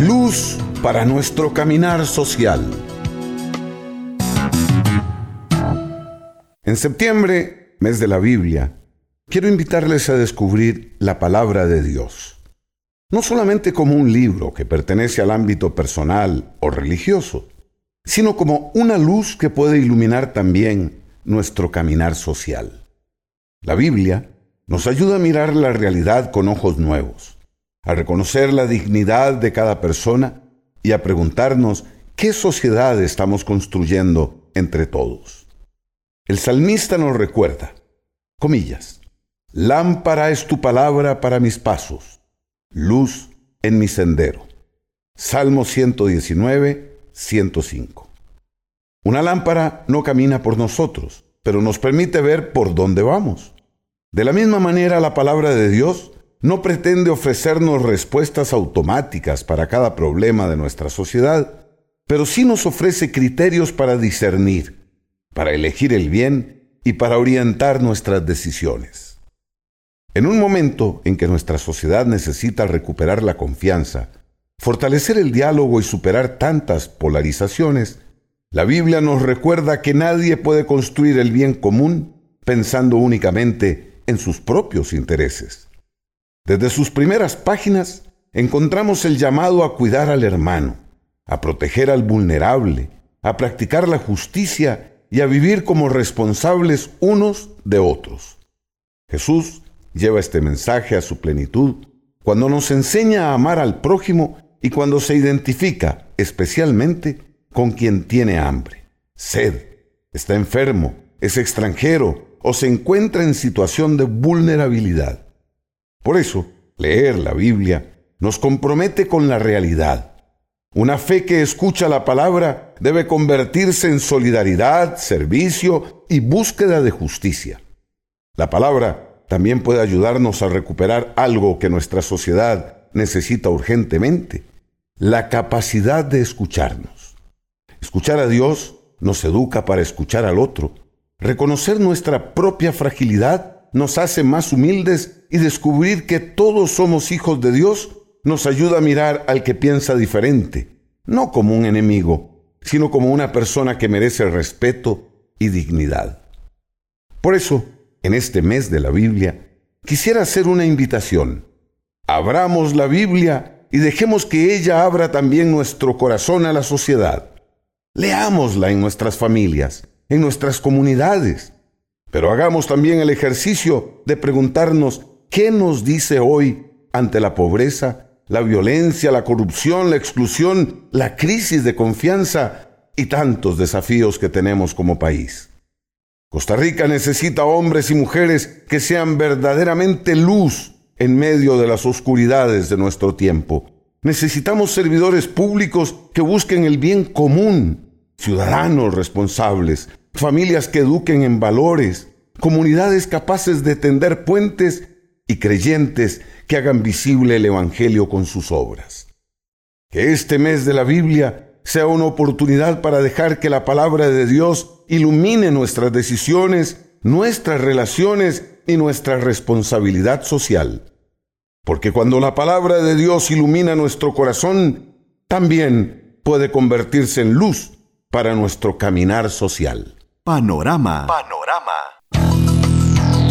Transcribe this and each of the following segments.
Luz para nuestro caminar social. En septiembre, mes de la Biblia, quiero invitarles a descubrir la palabra de Dios. No solamente como un libro que pertenece al ámbito personal o religioso, sino como una luz que puede iluminar también nuestro caminar social. La Biblia nos ayuda a mirar la realidad con ojos nuevos, a reconocer la dignidad de cada persona y a preguntarnos qué sociedad estamos construyendo entre todos. El salmista nos recuerda, comillas, lámpara es tu palabra para mis pasos, luz en mi sendero. Salmo 119, 105. Una lámpara no camina por nosotros, pero nos permite ver por dónde vamos. De la misma manera, la palabra de Dios no pretende ofrecernos respuestas automáticas para cada problema de nuestra sociedad, pero sí nos ofrece criterios para discernir, para elegir el bien y para orientar nuestras decisiones. En un momento en que nuestra sociedad necesita recuperar la confianza, fortalecer el diálogo y superar tantas polarizaciones, la Biblia nos recuerda que nadie puede construir el bien común pensando únicamente en sus propios intereses. Desde sus primeras páginas encontramos el llamado a cuidar al hermano, a proteger al vulnerable, a practicar la justicia y a vivir como responsables unos de otros. Jesús lleva este mensaje a su plenitud cuando nos enseña a amar al prójimo y cuando se identifica especialmente con quien tiene hambre, sed, está enfermo, es extranjero o se encuentra en situación de vulnerabilidad. Por eso, leer la Biblia nos compromete con la realidad. Una fe que escucha la palabra debe convertirse en solidaridad, servicio y búsqueda de justicia. La palabra también puede ayudarnos a recuperar algo que nuestra sociedad necesita urgentemente: la capacidad de escucharnos. Escuchar a Dios nos educa para escuchar al otro. Reconocer nuestra propia fragilidad nos hace más humildes y descubrir que todos somos hijos de Dios nos ayuda a mirar al que piensa diferente, no como un enemigo, sino como una persona que merece respeto y dignidad. Por eso, en este mes de la Biblia, quisiera hacer una invitación. Abramos la Biblia y dejemos que ella abra también nuestro corazón a la sociedad. Leámosla en nuestras familias, en nuestras comunidades, pero hagamos también el ejercicio de preguntarnos qué nos dice hoy ante la pobreza, la violencia, la corrupción, la exclusión, la crisis de confianza y tantos desafíos que tenemos como país. Costa Rica necesita hombres y mujeres que sean verdaderamente luz en medio de las oscuridades de nuestro tiempo. Necesitamos servidores públicos que busquen el bien común, ciudadanos responsables, familias que eduquen en valores, comunidades capaces de tender puentes y creyentes que hagan visible el Evangelio con sus obras. Que este mes de la Biblia sea una oportunidad para dejar que la palabra de Dios ilumine nuestras decisiones, nuestras relaciones y nuestra responsabilidad social. Porque cuando la palabra de Dios ilumina nuestro corazón, también puede convertirse en luz para nuestro caminar social. Panorama.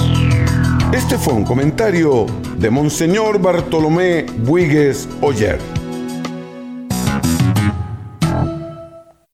Este fue un comentario de Monseñor Bartolomé Buígues Oller.